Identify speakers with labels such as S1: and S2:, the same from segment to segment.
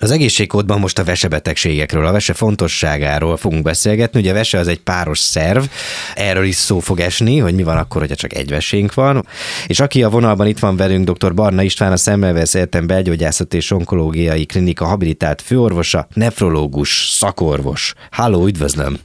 S1: Az egészségkódban most a vesebetegségekről, a vese fontosságáról fogunk beszélgetni. Ugye a vese az egy páros szerv, erről is szó fog esni, hogy mi van akkor, hogyha csak egy vesénk van. És aki a vonalban itt van velünk, dr. Barna István, a Semmelweis Egyetem belgyógyászati és onkológiai klinika habilitált főorvosa, nefrológus, szakorvos. Halló, üdvözlöm!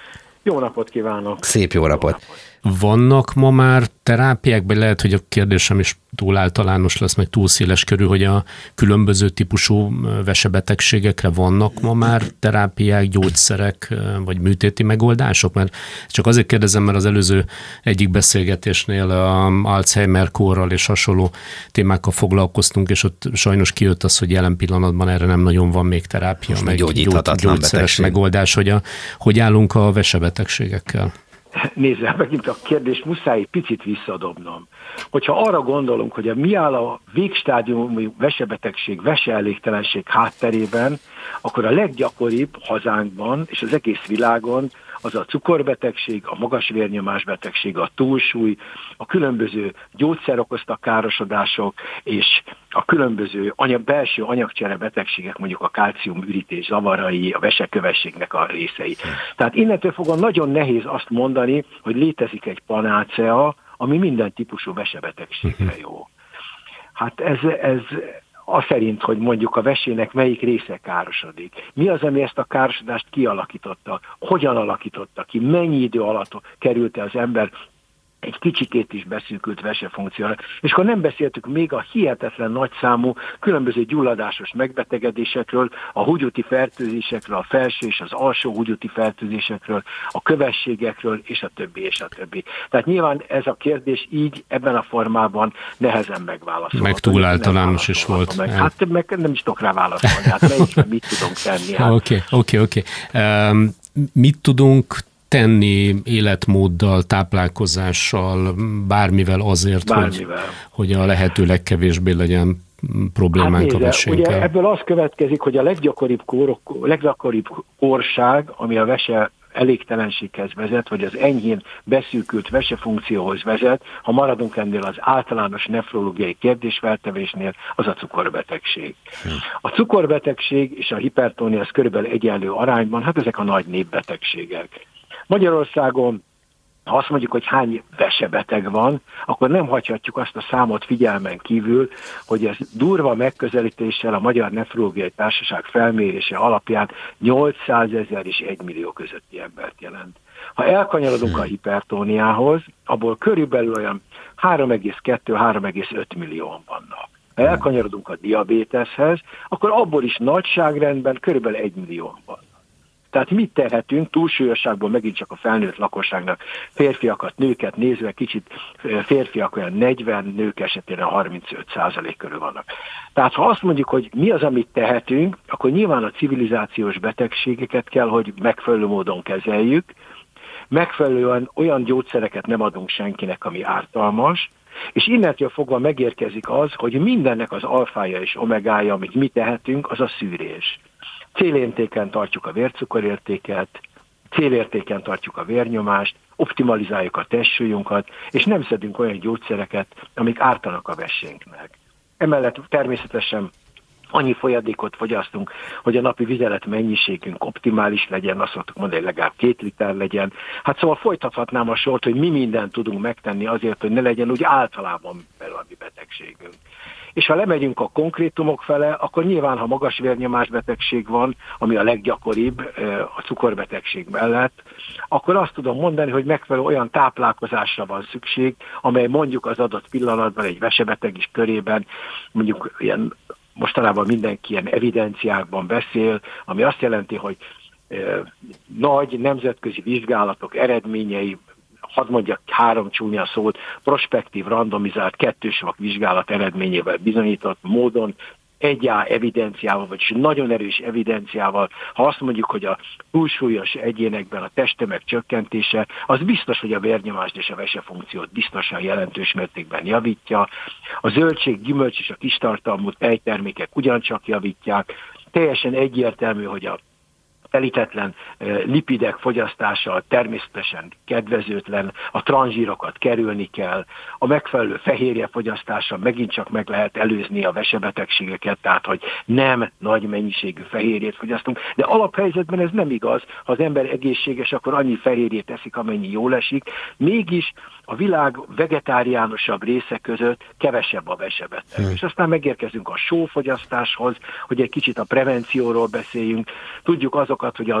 S2: Jó napot kívánok!
S1: Szép jó napot!
S3: Vannak ma már terápiák, vagy lehet, hogy a kérdésem is túl általános lesz, meg túl széles körű, hogy a különböző típusú vesebetegségekre vannak ma már terápiák, gyógyszerek, vagy műtéti megoldások? Mert csak azért kérdezem, mert az előző egyik beszélgetésnél Alzheimer-kórral és hasonló témákkal foglalkoztunk, és ott sajnos kijött az, hogy jelen pillanatban erre nem nagyon van még terápia,
S1: most
S3: meg gyógyszeres
S1: betegség.
S3: megoldás, hogy állunk a vesebetegségekkel.
S2: Nézze, megint a kérdést muszáj picit visszadobnom. Hogyha arra gondolunk, hogy mi áll a végstádiumú vesebetegség, veseelégtelenség hátterében, akkor a leggyakoribb hazánkban és az egész világon az a cukorbetegség, a magas vérnyomásbetegség, a túlsúly, a különböző gyógyszer okozta károsodások és a különböző belső anyagcsere betegségek, mondjuk a kálciumürítés zavarai, a vesekövességnek a részei. Tehát innentől fogva nagyon nehéz azt mondani, hogy létezik egy panácea, ami minden típusú vesebetegségre jó. Hát ez az szerint, hogy mondjuk a vesének melyik része károsodik. Mi az, ami ezt a károsodást kialakította? Hogyan alakította ki? Mennyi idő alatt került az ember egy kicsikét is beszűkült vesefunkcióra. És akkor nem beszéltük még a hihetetlen nagyszámú különböző gyulladásos megbetegedésekről, a húgyúti fertőzésekről, a felső és az alsó húgyúti fertőzésekről, a kövességekről, és a többi, és a többi. Tehát nyilván ez a kérdés így, ebben a formában nehezen megválaszolható.
S3: Meg túl általános is volt.
S2: Hát meg nem is tudok rá válaszolni, hát melyikre mit tudunk tenni. Hát.
S3: Oké. Mit tudunk tenni életmóddal, táplálkozással, bármivel azért, hogy a lehető legkevésbé legyen problémánk a vesénkkel?
S2: Ugye ebből az következik, hogy a leggyakoribb kórság, ami a vese elégtelenséghez vezet, vagy az enyhén beszűkült vesefunkcióhoz vezet, ha maradunk ennél az általános nefrológiai kérdésfeltevésnél, az a cukorbetegség. A cukorbetegség és a hipertónia az körülbelül egyenlő arányban, hát ezek a nagy népbetegségek. Magyarországon, ha azt mondjuk, hogy hány vesebeteg van, akkor nem hagyhatjuk azt a számot figyelmen kívül, hogy ez durva megközelítéssel a Magyar Nefrológiai Társaság felmérése alapján 800 000 és 1 millió közötti embert jelent. Ha elkanyarodunk a hipertóniához, abból körülbelül olyan 3,2-3,5 millióan vannak. Ha elkanyarodunk a diabéteshez, akkor abból is nagyságrendben körülbelül 1 millióan vannak. Tehát mit tehetünk túlsúlyosságból megint csak a felnőtt lakosságnak, férfiakat, nőket nézve, kicsit férfiak olyan 40, nők esetén 35% körül vannak. Tehát ha azt mondjuk, hogy mi az, amit tehetünk, akkor nyilván a civilizációs betegségeket kell, hogy megfelelő módon kezeljük, megfelelően olyan gyógyszereket nem adunk senkinek, ami ártalmas, és innentől fogva megérkezik az, hogy mindennek az alfája és omegája, amit mi tehetünk, az a szűrés. Célértéken tartjuk a vércukorértéket, célértéken tartjuk a vérnyomást, optimalizáljuk a testsúlyunkat, és nem szedünk olyan gyógyszereket, amik ártanak a vesénknek. Emellett természetesen annyi folyadékot fogyasztunk, hogy a napi vizelet mennyiségünk optimális legyen, azt szoktuk mondani, hogy legalább 2 liter legyen. Hát szóval folytathatnám a sort, hogy mi mindent tudunk megtenni azért, hogy ne legyen úgy általában valami betegségünk. És ha lemegyünk a konkrétumok fele, akkor nyilván, ha magas vérnyomásbetegség van, ami a leggyakoribb a cukorbetegség mellett, akkor azt tudom mondani, hogy megfelelő olyan táplálkozásra van szükség, amely mondjuk az adott pillanatban egy vesebeteg is körében, mondjuk ilyen, mostanában mindenki ilyen evidenciákban beszél, ami azt jelenti, hogy nagy nemzetközi vizsgálatok eredményei, hadd mondjak 3 csúnya szót, prospektív, randomizált, kettősvak vizsgálat eredményével bizonyított módon, evidenciával, vagyis nagyon erős evidenciával, ha azt mondjuk, hogy a túlsúlyos egyénekben a testtömeg csökkentése, az biztos, hogy a vérnyomást és a vesefunkciót biztosan jelentős mértékben javítja. A zöldség, gyümölcs és a kistartalmú tejtermékek ugyancsak javítják. Teljesen egyértelmű, hogy a telítetlen lipidek fogyasztása természetesen kedvezőtlen, a transzsírokat kerülni kell, a megfelelő fehérje fogyasztása megint csak meg lehet előzni a vesebetegségeket, tehát hogy nem nagy mennyiségű fehérjét fogyasztunk, de alaphelyzetben ez nem igaz, ha az ember egészséges, akkor annyi fehérjét eszik, amennyi jól esik, mégis a világ vegetáriánusabb része között kevesebb a vesebeteg. És aztán megérkezünk a sófogyasztáshoz, hogy egy kicsit a prevencióról beszéljünk. Tudjuk azokat, hogy a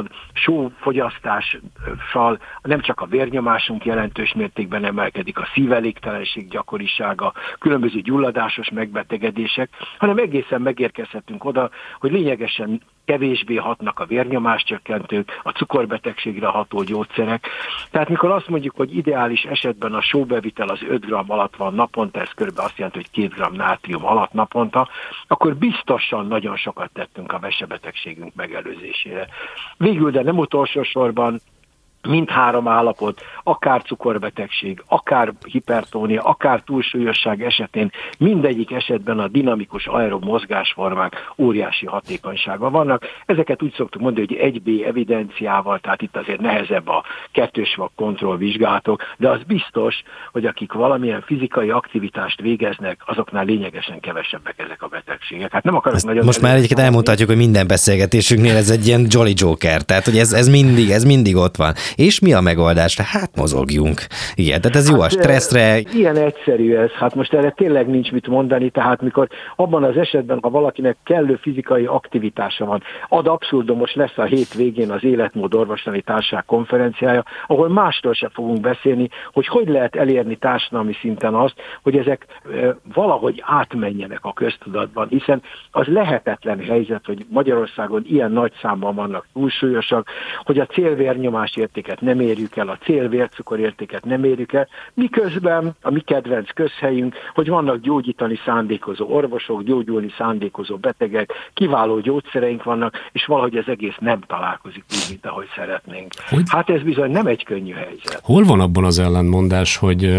S2: sófogyasztással nem csak a vérnyomásunk jelentős mértékben emelkedik, a szívelégtelenség gyakorisága, különböző gyulladásos megbetegedések, hanem egészen megérkezhetünk oda, hogy lényegesen kevésbé hatnak a vérnyomáscsökkentők, a cukorbetegségre ható gyógyszerek. Tehát mikor azt mondjuk, hogy ideális esetben a sóbevitel az 5 g alatt van naponta, ez körülbelül azt jelenti, hogy 2 g nátrium alatt naponta, akkor biztosan nagyon sokat tettünk a vesebetegségünk megelőzésére. Végül, de nem utolsó sorban, mindhárom állapot, akár cukorbetegség, akár hipertónia, akár túlsúlyosság esetén mindegyik esetben a dinamikus aerob mozgásformák óriási hatékonysága vannak. Ezeket úgy szoktuk mondani, hogy 1B evidenciával, tehát itt azért nehezebb a kettős kontrollvizsgálatok, de az biztos, hogy akik valamilyen fizikai aktivitást végeznek, azoknál lényegesen kevesebbek ezek a betegségek. Hát nem akarok nagyon...
S1: Most már egyiket elmondhatjuk, hogy minden beszélgetésünknél ez egy ilyen Jolly Joker, tehát hogy ez mindig ott van. És mi a megoldás? Hát mozogjunk. Igen, tehát ez jó a stresszre.
S2: Ilyen egyszerű ez. Hát most erre tényleg nincs mit mondani, tehát mikor abban az esetben, ha valakinek kellő fizikai aktivitása van, ad abszurdum, most lesz a hétvégén az Életmód Orvoslani Társaság konferenciája, ahol másról sem fogunk beszélni, hogy lehet elérni társadalmi szinten azt, hogy ezek valahogy átmenjenek a köztudatban, hiszen az lehetetlen helyzet, hogy Magyarországon ilyen nagy számban vannak túlsúlyosak, hogy a célvérnyomás értéket nem érjük el, a célvércukorértéket nem érjük el, miközben a mi kedvenc közhelyünk, hogy vannak gyógyítani szándékozó orvosok, gyógyulni szándékozó betegek, kiváló gyógyszereink vannak, és valahogy ez egész nem találkozik úgy, mint ahogy szeretnénk. Hát ez bizony nem egy könnyű helyzet.
S3: Hol van abban az ellentmondás, hogy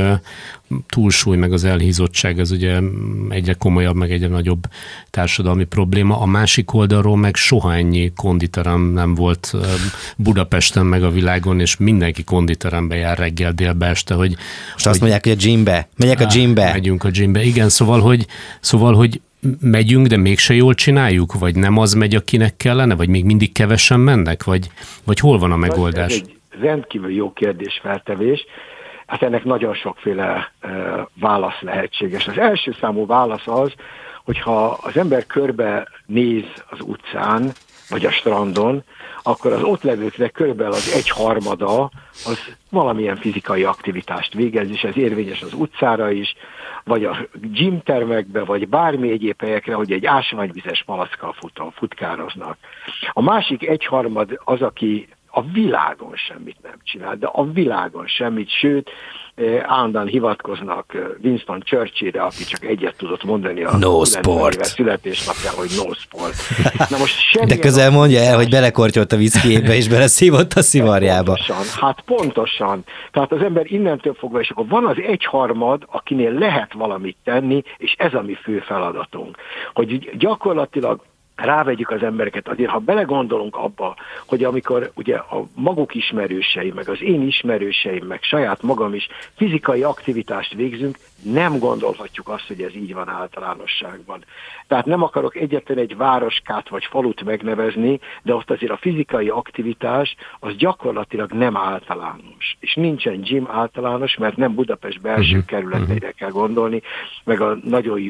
S3: túlsúly meg az elhízottság, ez ugye egyre komolyabb, meg egyre nagyobb társadalmi probléma. A másik oldalról meg soha ennyi konditerem nem volt Budapesten meg a világon, és mindenki konditerembe jár reggel, délbe, este, hogy...
S1: Most azt mondják, hogy a gymbe. Megyek a gymbe.
S3: Megyünk a gymbe. Igen, szóval, hogy megyünk, de mégse jól csináljuk? Vagy nem az megy, akinek kellene? Vagy még mindig kevesen mennek? Vagy hol van a megoldás?
S2: Ez egy rendkívül jó kérdésfeltevés. Hát ennek nagyon sokféle válasz lehetséges. Az első számú válasz az, hogyha az ember körbe néz az utcán, vagy a strandon, akkor az ott levőknek körülbelül az 1/3 az valamilyen fizikai aktivitást végez, és ez érvényes az utcára is, vagy a gymtermekbe, vagy bármi egyéb helyekre, hogy egy ásványvizes palackkal futkároznak. A másik 1/3 az, aki a világon semmit nem csinál, de a világon semmit, sőt, állandóan hivatkoznak Winston Churchillre, aki csak egyet tudott mondani a
S1: no sport
S2: születésnapján, hogy no sport.
S1: Na most de közel mondja el, hogy belekortyolt a viszkijébe, és beleszívott a szivarjába.
S2: Pontosan. Tehát az ember innentől fogva, és akkor van az 1/3, akinél lehet valamit tenni, és ez a mi fő feladatunk. Hogy gyakorlatilag rávegyük az embereket. Azért, ha belegondolunk abba, hogy amikor ugye a maguk ismerőseim, meg az én ismerőseim, meg saját magam is fizikai aktivitást végzünk, nem gondolhatjuk azt, hogy ez így van általánosságban. Tehát nem akarok egyetlen egy városkát vagy falut megnevezni, de ott azért a fizikai aktivitás az gyakorlatilag nem általános. És nincsen gym általános, mert nem Budapest belső kerületeire kell gondolni, meg a nagyon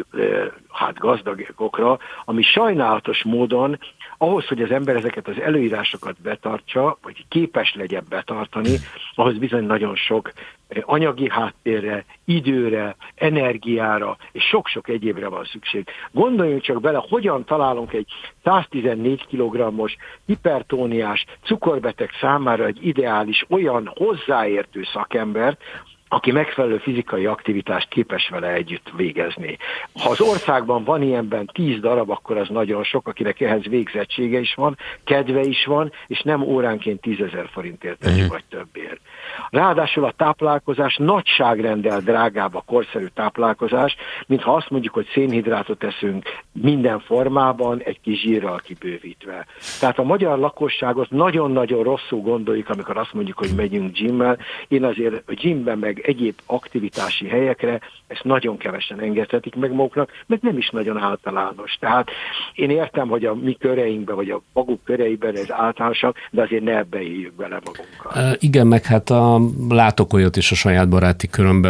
S2: gazdagokra, ami sajnálatos módon ahhoz, hogy az ember ezeket az előírásokat betartsa, vagy képes legyen betartani, ahhoz bizony nagyon sok anyagi háttérre, időre, energiára és sok-sok egyébre van szükség. Gondoljunk csak bele, hogyan találunk egy 114 kg-os hipertóniás cukorbeteg számára egy ideális, olyan hozzáértő szakembert, aki megfelelő fizikai aktivitást képes vele együtt végezni. Ha az országban van ilyenben 10 darab, akkor az nagyon sok, akinek ehhez végzettsége is van, kedve is van, és nem óránként 10 000 forintért teszi, vagy többért. Ráadásul a táplálkozás nagyságrendel drágább a korszerű táplálkozás, mintha azt mondjuk, hogy szénhidrátot eszünk minden formában, egy kis zsírral kibővítve. Tehát a magyar lakosságot nagyon-nagyon rosszul gondoljuk, amikor azt mondjuk, hogy megyünk gymmel. Én azért a gymben meg egyéb aktivitási helyekre ezt nagyon kevesen engedhetik meg maguknak, mert nem is nagyon általános. Tehát én értem, hogy a mi köreinkben, vagy a maguk köreiben ez általánosabb, de azért ne ebbe éljük bele magunkat.
S3: Igen, meg hát látok olyat is a saját baráti körömbe,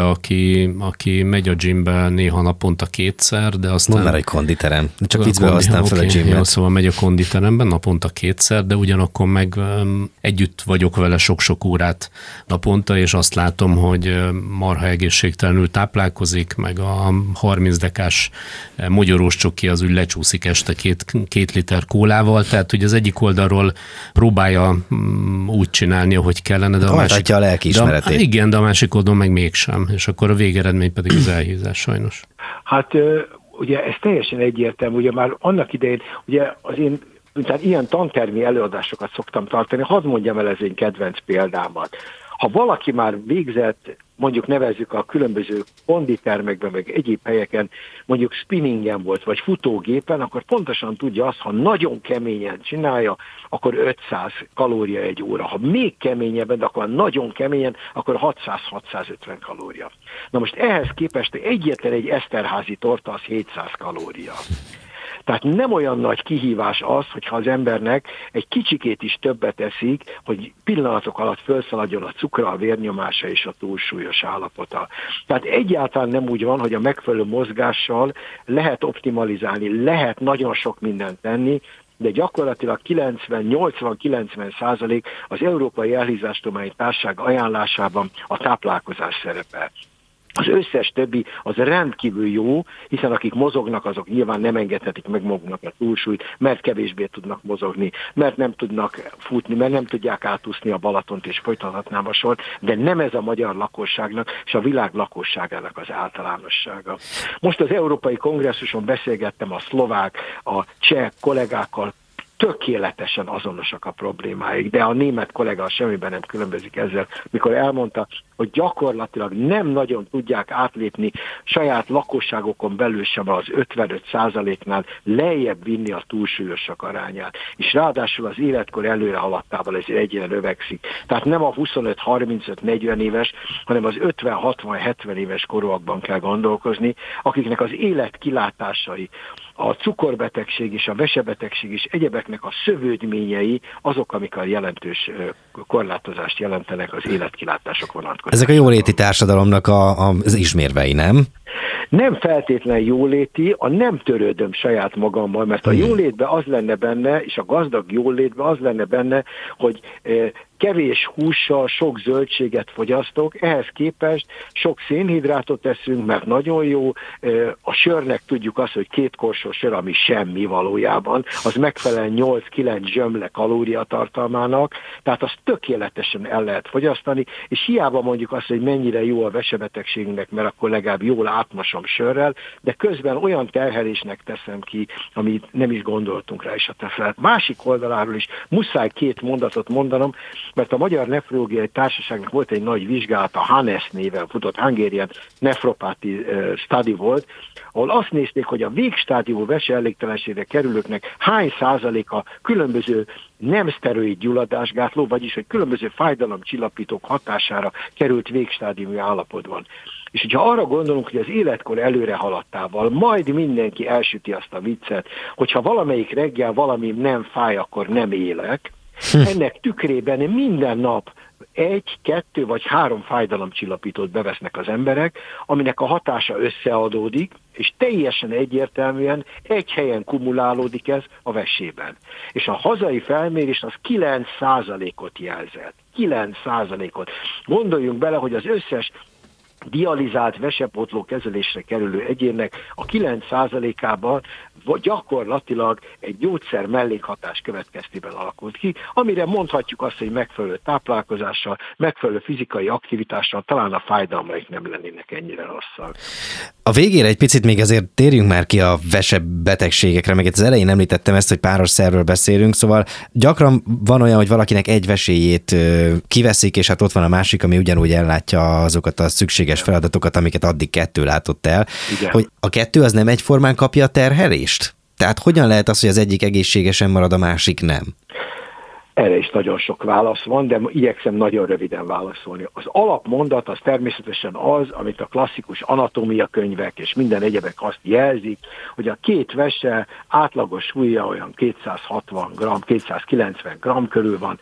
S3: aki megy a gymbe néha naponta 2-szer, de aztán...
S1: Mondd már egy konditerem, csak viccből használom fel a gymet.
S3: Jó, szóval megy a konditeremben naponta 2-szer, de ugyanakkor meg együtt vagyok vele sok-sok órát naponta, és azt látom, hogy marha egészségtelenül táplálkozik, meg a 30 dekás mogyorós csoki az úgy lecsúszik este 2 liter kólával, tehát hogy az egyik oldalról próbálja úgy csinálni, ahogy kellene, de a másik...
S1: a lelkiismeretét.
S3: Igen, de a másik oldalon meg mégsem, és akkor a végeredmény pedig az elhízás sajnos.
S2: Hát ugye ez teljesen egyértelmű, ugye már annak idején, ugye az én tehát ilyen tantermi előadásokat szoktam tartani, hadd mondjam el ez egy kedvenc példámat. Ha valaki már végzett, mondjuk nevezzük a különböző konditermekben, meg egyéb helyeken, mondjuk spinningen volt, vagy futógépen, akkor pontosan tudja azt, ha nagyon keményen csinálja, akkor 500 kalória egy óra. Ha még keményebben, de akkor nagyon keményen, akkor 600-650 kalória. Na most ehhez képest egyetlen egy eszterházi torta az 700 kalória. Tehát nem olyan nagy kihívás az, hogyha az embernek egy kicsikét is többet eszik, hogy pillanatok alatt felszaladjon a cukra, a vérnyomása és a túlsúlyos állapota. Tehát egyáltalán nem úgy van, hogy a megfelelő mozgással lehet optimalizálni, lehet nagyon sok mindent tenni, de gyakorlatilag 80-90% az Európai Elhízástudományi Társaság ajánlásában a táplálkozás szerepel. Az összes többi az rendkívül jó, hiszen akik mozognak, azok nyilván nem engedhetik meg maguknak a túlsúlyt, mert kevésbé tudnak mozogni, mert nem tudnak futni, mert nem tudják átúszni a Balatont, és folytathatnám a sort, de nem ez a magyar lakosságnak és a világ lakosságának az általánossága. Most az Európai Kongresszuson beszélgettem a szlovák, a cseh kollégákkal, tökéletesen azonosak a problémáik, de a német kollega semmiben nem különbözik ezzel, mikor elmondta, hogy gyakorlatilag nem nagyon tudják átlépni saját lakosságokon belül sem az 55%-nál lejjebb vinni a túlsúlyosak arányát. És ráadásul az életkor előre haladtával ez egyre növekszik. Tehát nem a 25-35-40 éves, hanem az 50-60-70 éves korúakban kell gondolkozni, akiknek az életkilátásai, a cukorbetegség és a vesebetegség és egyebeknek a szövődményei azok, amik a jelentős korlátozást jelentenek az életkilátások vonatkozásában.
S1: Ezek a jóléti társadalomnak az ismérvei, nem?
S2: Nem feltétlen jóléti, a nem törődöm saját magammal, mert a jólétben az lenne benne, és a gazdag jólétben az lenne benne, hogy kevés hússal, sok zöldséget fogyasztok, ehhez képest sok szénhidrátot eszünk, mert nagyon jó, a sörnek tudjuk azt, hogy 2 korsó sör, ami semmi valójában, az megfelel 8-9 zsömle kalóriatartalmának, tehát azt tökéletesen el lehet fogyasztani, és hiába mondjuk azt, hogy mennyire jó a vesebetegségnek, mert akkor legalább jól átmosom sörrel, de közben olyan terhelésnek teszem ki, amit nem is gondoltunk rá is a tefelt. Másik oldaláról is muszáj 2 mondatot mondanom, mert a Magyar Nefrológiai Társaságnak volt egy nagy vizsgálata, HANES néven futott, Hungarian Nephropathy Study volt, ahol azt nézték, hogy a végstádiumú veseelégtelenségre kerülőknek hány százaléka különböző nem szteroid gyulladásgátló, vagyis hogy különböző fájdalomcsillapítók hatására került végstádiumú állapotban. És hogyha arra gondolunk, hogy az életkor előre haladtával majd mindenki elsüti azt a viccet, hogyha valamelyik reggel valami nem fáj, akkor nem élek, ennek tükrében minden nap 1, 2 vagy 3 fájdalomcsillapítót bevesznek az emberek, aminek a hatása összeadódik, és teljesen egyértelműen egy helyen kumulálódik ez a vesében. És a hazai felmérés az 9%-ot jelzett. 9%-ot. Gondoljunk bele, hogy az összes dializált vesepótló kezelésre kerülő egyénnek a 9%-ában gyakorlatilag egy gyógyszer mellékhatás következtében alakult ki, amire mondhatjuk azt, hogy megfelelő táplálkozással, megfelelő fizikai aktivitással talán a fájdalmaik nem lennének ennyire rosszak.
S1: A végére egy picit még azért térjünk már ki a vesebetegségekre, meg itt az elején említettem ezt, hogy páros szervről beszélünk, szóval gyakran van olyan, hogy valakinek egy veséjét kiveszik, és hát ott van a másik, ami ugyanúgy ellátja azokat a szükséges feladatokat, amiket addig kettő látott el. Igen. Hogy a kettő az nem egyformán kapja a terhelést? Tehát hogyan lehet az, hogy az egyik egészségesen marad, a másik nem?
S2: Erre is nagyon sok válasz van, de igyekszem nagyon röviden válaszolni. Az alapmondat az természetesen az, amit a klasszikus anatómia könyvek és minden egyebek azt jelzik, hogy a két vese átlagos súlya olyan 260 g, 290 g körül van,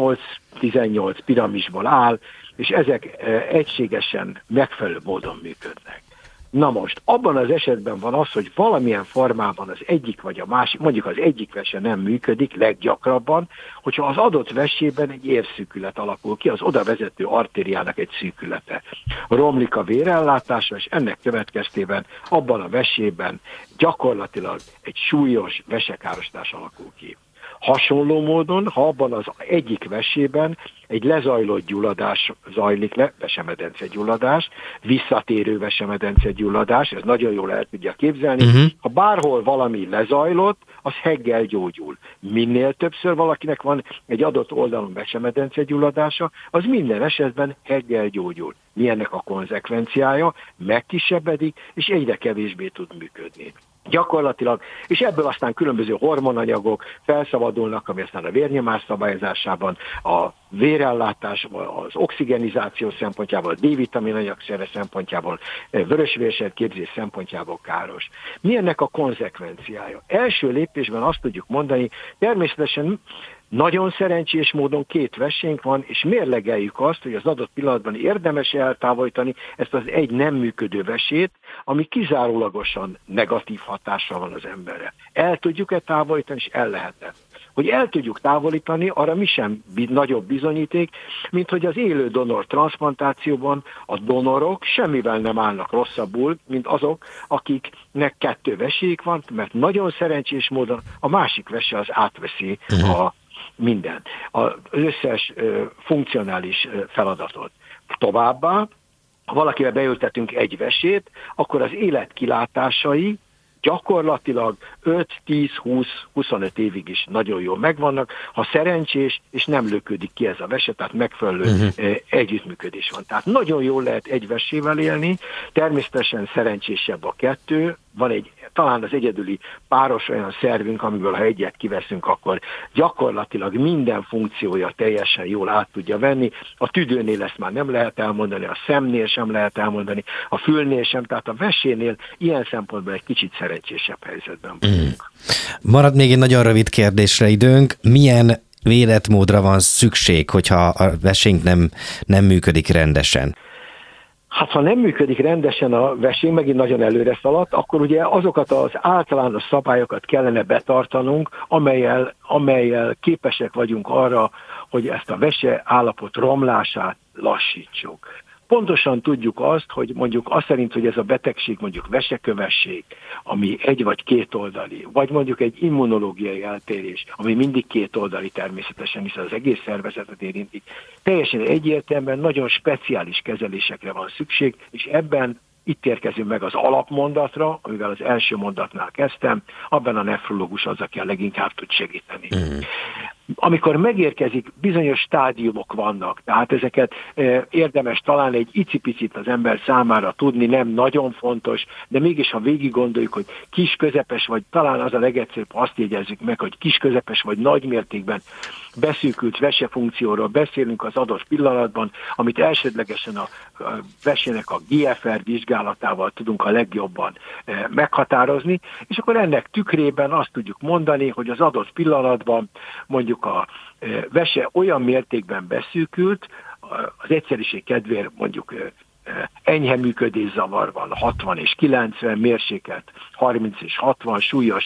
S2: 8-18 piramisból áll, és ezek egységesen megfelelő módon működnek. Na most, abban az esetben van az, hogy valamilyen formában az egyik vagy a másik, mondjuk az egyik vese nem működik leggyakrabban, hogyha az adott vesében egy érszűkület alakul ki, az oda vezető artériának egy szűkülete. Romlik a vérellátása, és ennek következtében abban a vesében gyakorlatilag egy súlyos vesekárosodás alakul ki. Hasonló módon, ha abban az egyik vesében egy lezajlott gyulladás zajlik le, vesemedence-gyulladás, visszatérő vesemedence-gyulladás, ez nagyon jól el tudja képzelni. Ha bárhol valami lezajlott, az heggel gyógyul. Minél többször valakinek van egy adott oldalon vesemedence-gyulladása, az minden esetben heggel gyógyul. Mi ennek a konzekvenciája? Megkisebbedik, és egyre kevésbé tud működni. Gyakorlatilag, és ebből aztán különböző hormonanyagok felszabadulnak, ami aztán a vérnyomás szabályozásában, a vérellátás, az oxigenizáció szempontjából, a D-vitamin anyagcsere szempontjából, vörösvérsejtképzés szempontjából káros. Mi ennek a konzekvenciája? Első lépésben azt tudjuk mondani, természetesen nagyon szerencsés módon két vesénk van, és mérlegeljük azt, hogy az adott pillanatban érdemes eltávolítani ezt az egy nem működő vesét, ami kizárólagosan negatív hatással van az emberre. El tudjuk-e távolítani, és el lehet-e? Hogy el tudjuk távolítani, arra mi sem nagyobb bizonyíték, mint hogy az élő donor transzplantációban a donorok semmivel nem állnak rosszabbul, mint azok, akiknek kettő veséjük van, mert nagyon szerencsés módon a másik vese az átveszi a minden, az összes funkcionális feladatot. Továbbá, ha valakivel beültetünk egy vesét, akkor az életkilátásai gyakorlatilag 5-10-20-25 évig is nagyon jól megvannak, ha szerencsés, és nem löködik ki ez a vese, tehát megfelelő együttműködés van. Tehát nagyon jól lehet egy vesével élni, természetesen szerencsésebb a kettő, van egy, talán az egyedüli páros olyan szervünk, amiből ha egyet kiveszünk, akkor gyakorlatilag minden funkciója teljesen jól át tudja venni. A tüdőnél ezt már nem lehet elmondani, a szemnél sem lehet elmondani, a fülnél sem, tehát a vesénél ilyen szempontból egy kicsit szerencsésebb helyzetben vagyunk.
S1: Marad még egy nagyon rövid kérdésre időnk. Milyen életmódra van szükség, hogyha a vesénk nem működik rendesen?
S2: Hát ha nem működik rendesen a vesénk, megint nagyon előre szaladt, akkor ugye azokat az általános szabályokat kellene betartanunk, amelyel képesek vagyunk arra, hogy ezt a vese állapot romlását lassítsuk. Pontosan tudjuk azt, hogy mondjuk azt szerint, hogy ez a betegség mondjuk vesekövesség, ami egy vagy két oldali, vagy mondjuk egy immunológiai eltérés, ami mindig két oldali természetesen, hiszen az egész szervezetet érinti, teljesen egyértelműen nagyon speciális kezelésekre van szükség, és ebben itt érkezünk meg az alapmondatra, amivel az első mondatnál kezdtem, abban a nefrológus az, aki a leginkább tud segíteni. Amikor megérkezik, bizonyos stádiumok vannak, tehát ezeket érdemes talán egy icipicit az ember számára tudni, nem nagyon fontos, de mégis ha végig gondoljuk, hogy kis, közepes, vagy talán az a legegyszerűbb, azt jegyezzük meg, hogy kis, közepes, vagy nagy mértékben beszűkült vesefunkcióról beszélünk az adott pillanatban, amit elsődlegesen a vesének a GFR vizsgálatával tudunk a legjobban meghatározni, és akkor ennek tükrében azt tudjuk mondani, hogy az adott pillanatban mondjuk a vese olyan mértékben beszűkült, az egyszerűség kedvéért mondjuk enyhe működészavar van 60 és 90, mérsékelt 30 és 60, súlyos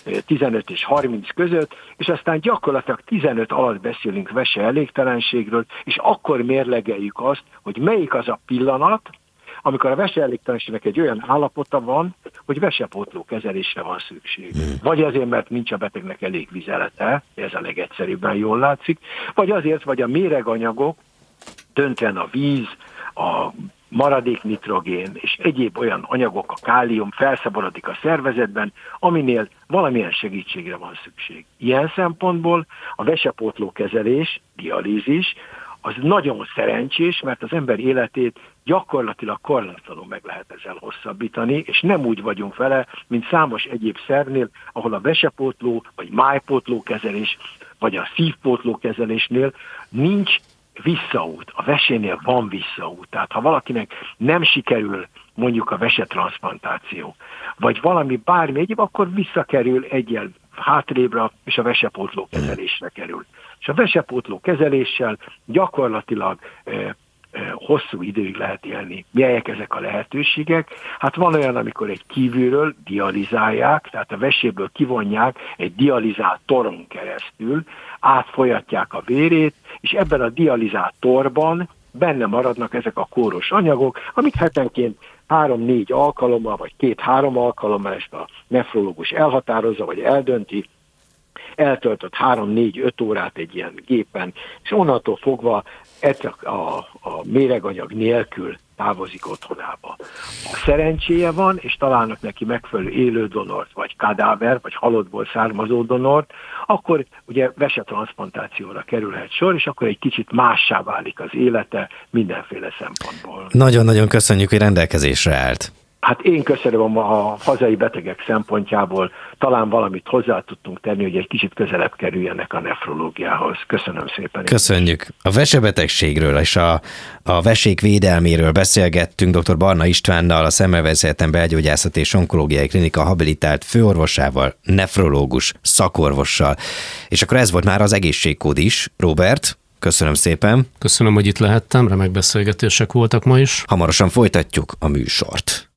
S2: 15 és 30 között, és aztán gyakorlatilag 15 alatt beszélünk vese elégtelenségről, és akkor mérlegeljük azt, hogy melyik az a pillanat, amikor a veseelégtelenségnek egy olyan állapota van, hogy vesepótló kezelésre van szükség. Vagy azért, mert nincs a betegnek elég vizelete, ez a legegyszerűbben jól látszik, vagy azért, vagy a méreganyagok, döntően a víz, a maradék nitrogén és egyéb olyan anyagok, a kálium felszaborodik a szervezetben, aminél valamilyen segítségre van szükség. Ilyen szempontból a vesepótló kezelés, dialízis, az nagyon szerencsés, mert az ember életét gyakorlatilag korlátlanul meg lehet ezzel hosszabbítani, és nem úgy vagyunk vele, mint számos egyéb szervnél, ahol a vesepótló, vagy májpótló kezelés, vagy a szívpótló kezelésnél nincs visszaút. A vesénél van visszaút. Tehát ha valakinek nem sikerül mondjuk a vesetranszplantáció, vagy valami bármi egyéb, akkor visszakerül egyel hátrébre, és a vesepótló kezelésre kerül. És a vesepótló kezeléssel gyakorlatilag hosszú időig lehet élni. Melyek ezek a lehetőségek? Hát van olyan, amikor egy kívülről dializálják, tehát a veséből kivonják egy dializátoron keresztül, átfolyatják a vérét, és ebben a dializátorban benne maradnak ezek a kóros anyagok, amit hetenként 3-4 alkalommal, vagy 2-3 alkalommal ezt a nefrológus elhatározza, vagy eldönti, eltöltött 3-4-5 órát egy ilyen gépen, és onnantól fogva a méreganyag nélkül távozik otthonába. Ha szerencséje van, és találnak neki megfelelő élő donort, vagy kadáver, vagy halottból származó donort, akkor ugye vesetranszplantációra kerülhet sor, és akkor egy kicsit mássá válik az élete mindenféle szempontból.
S1: Nagyon-nagyon köszönjük, hogy rendelkezésre állt.
S2: Hát én köszönöm, a hazai betegek szempontjából talán valamit hozzá tudtunk tenni, hogy egy kicsit közelebb kerüljenek a nefrológiához. Köszönöm szépen.
S1: Köszönjük. A vesebetegségről és a vesék védelméről beszélgettünk dr. Barna Istvánnal, a Semmelweis Egyetem Belgyógyászati és Onkológiai Klinika habilitált főorvosával, nefrológus szakorvossal. És akkor ez volt már az egészségkód is. Róbert, köszönöm szépen.
S3: Köszönöm, hogy itt lehettem, remek beszélgetések voltak ma is.
S1: Hamarosan folytatjuk a műsort.